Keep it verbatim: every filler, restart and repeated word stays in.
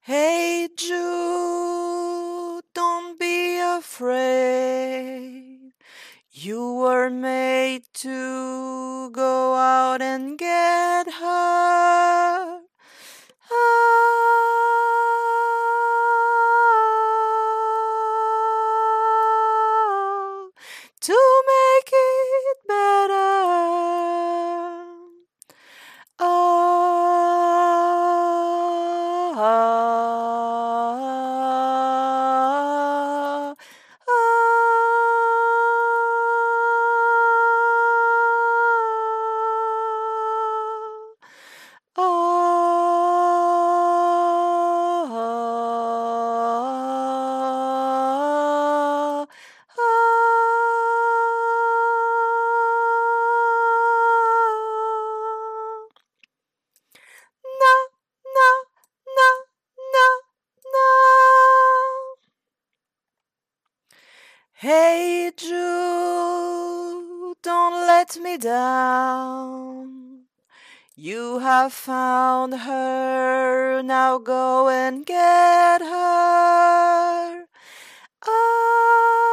Hey Jude, don't be afraid. You were made to go out and get her. Ah, to make it better. Ah, ah, ah, ah. Na, na, na, na, na. Hey Jude, don't let me down. You have found her, now go and get her. Ah.